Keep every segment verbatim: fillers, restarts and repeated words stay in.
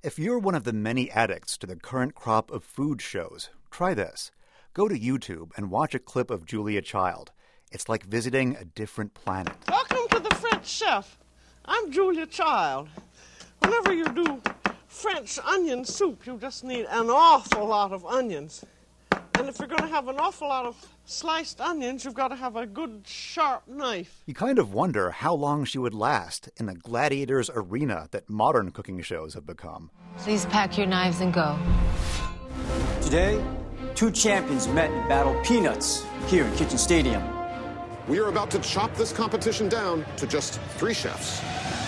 If you're one of the many addicts to the current crop of food shows, try this. Go to YouTube and watch a clip of Julia Child. It's like visiting a different planet. Welcome to the French Chef. I'm Julia Child. Whenever you do French onion soup, you just need an awful lot of onions. And if you're going to have an awful lot of sliced onions, you've got to have a good, sharp knife. You kind of wonder how long she would last in the gladiator's arena that modern cooking shows have become. Please pack your knives and go. Today, two champions met and battled peanuts here in Kitchen Stadium. We are about to chop this competition down to just three chefs.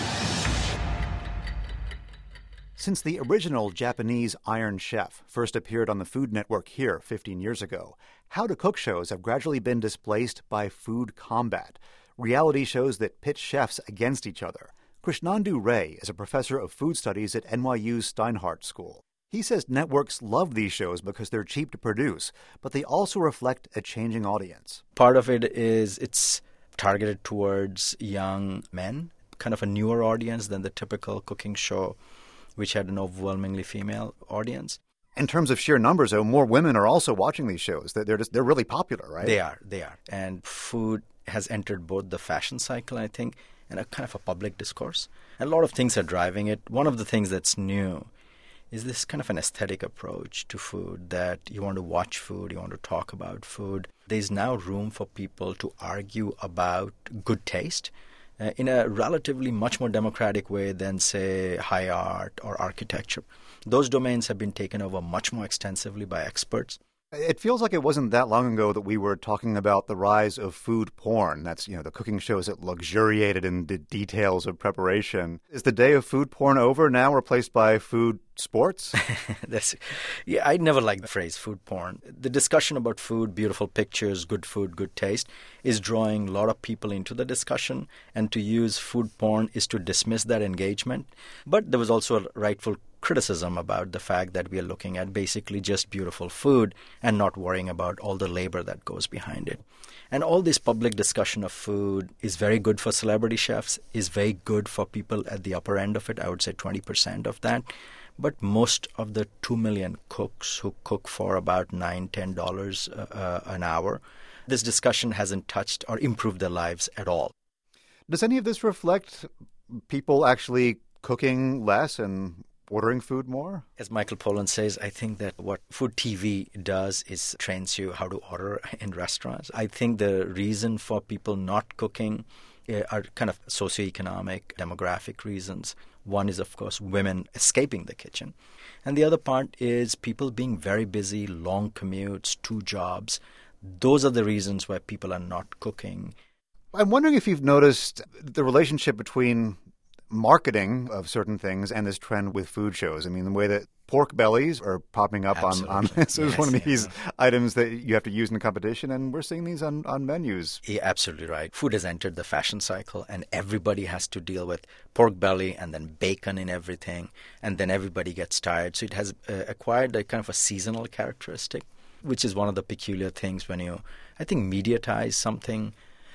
Since the original Japanese Iron Chef first appeared on the Food Network here fifteen years ago, how-to-cook shows have gradually been displaced by food combat, reality shows that pit chefs against each other. Krishnandu Ray is a professor of food studies at N Y U's Steinhardt School. He says networks love these shows because they're cheap to produce, but they also reflect a changing audience. Part of it is it's targeted towards young men, kind of a newer audience than the typical cooking show, which had an overwhelmingly female audience. In terms of sheer numbers, though, more women are also watching these shows. They're just, they're really popular, right? They are, they are. And food has entered both the fashion cycle, I think, and a kind of a public discourse. A lot of things are driving it. One of the things that's new is this kind of an aesthetic approach to food, that you want to watch food, you want to talk about food. There's now room for people to argue about good taste uh, in a relatively much more democratic way than, say, high art or architecture. Those domains have been taken over much more extensively by experts. It feels like it wasn't that long ago that we were talking about the rise of food porn. That's, you know, the cooking shows that luxuriated in the details of preparation. Is the day of food porn over now, replaced by food sports? That's, yeah, I never liked the phrase food porn. The discussion about food, beautiful pictures, good food, good taste is drawing a lot of people into the discussion, and to use food porn is to dismiss that engagement. But there was also a rightful criticism about the fact that we are looking at basically just beautiful food and not worrying about all the labor that goes behind it. And all this public discussion of food is very good for celebrity chefs, is very good for people at the upper end of it, I would say twenty percent of that. But most of the two million cooks who cook for about nine dollars, ten dollars uh, an hour, this discussion hasn't touched or improved their lives at all. Does any of this reflect people actually cooking less and ordering food more? As Michael Pollan says, I think that what food T V does is trains you how to order in restaurants. I think the reason for people not cooking are kind of socioeconomic, demographic reasons. One is, of course, women escaping the kitchen. And the other part is people being very busy, long commutes, two jobs. Those are the reasons why people are not cooking. I'm wondering if you've noticed the relationship between marketing of certain things and this trend with food shows. I mean, the way that pork bellies are popping up on, on this is yes, one of these yeah. items that you have to use in a competition, and we're seeing these on, on menus. Yeah, absolutely right. Food has entered the fashion cycle, and everybody has to deal with pork belly and then bacon in everything, and then everybody gets tired. So it has uh, acquired a kind of a seasonal characteristic, which is one of the peculiar things when you, I think, mediatize something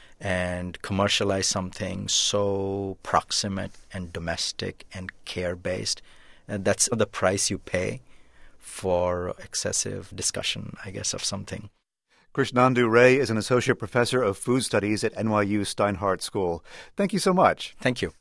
and commercialize something so proximate and domestic and care-based. And that's the price you pay for excessive discussion, I guess, of something. Krishnandu Ray is an associate professor of food studies at N Y U Steinhardt School. Thank you so much. Thank you.